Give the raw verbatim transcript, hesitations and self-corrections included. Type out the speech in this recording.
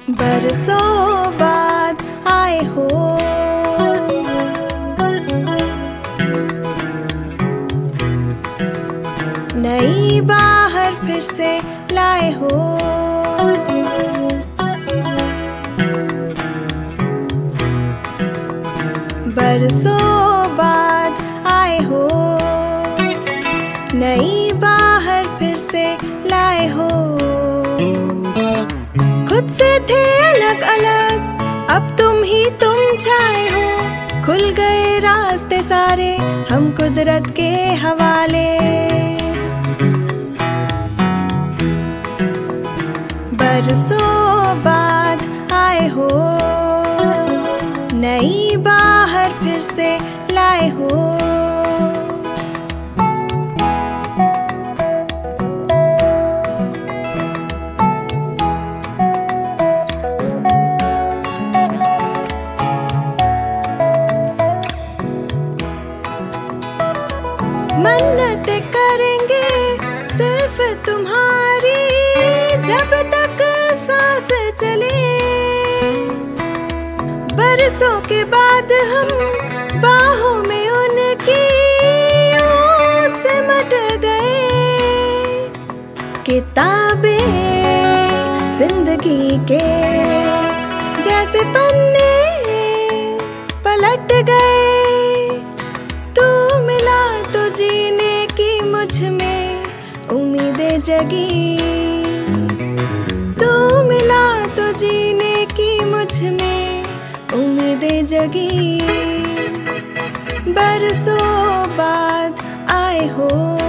बरसों बाद आए हो, नई बाहर फिर से लाए हो। बरसों बाद आए हो, नई बाहर फिर से लाए हो। खुद से थे अलग अलग, अब तुम ही तुम छाए हो। खुल गए रास्ते सारे हम कुदरत के हवाले। बरसों बाद आए हो, नई बाहर फिर से लाए हो। मन्नत करेंगे सिर्फ तुम्हारी, जब तक सांस चले। बरसों के बाद हम बाहों में उनकी यूं सिमट गए। किताबें जिंदगी के जैसे पन्ने पलट गए। तू मिला तो जीने की मुझ में उम्मीदें जगी। तू मिला तो जीने की मुझ में उम्मीदें जगी। बरसों बाद आए हो।